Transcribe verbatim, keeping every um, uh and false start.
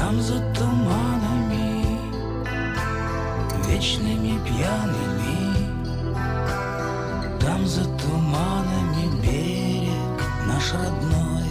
Там за туманами, вечными пьяными, там за туманами берег наш родной.